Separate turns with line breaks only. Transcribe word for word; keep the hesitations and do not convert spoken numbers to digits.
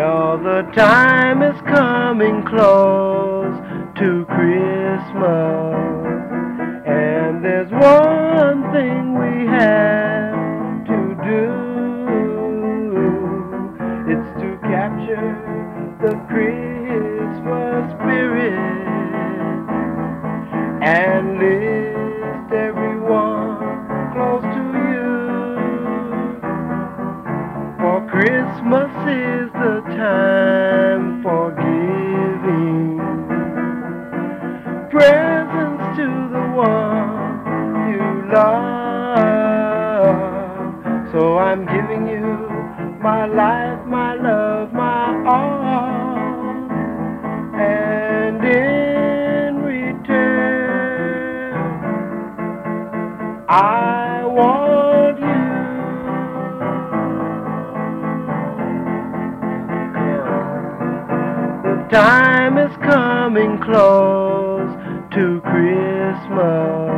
Well, the time is coming close to Christmas, and there's one thing we have to do. It's to capture the Christmas spirit and lift everyone close to you. For Christmas is the time for giving presents to the one you love. So I'm giving you my life, my love, my all, and in return I want you. The time is coming close to Christmas,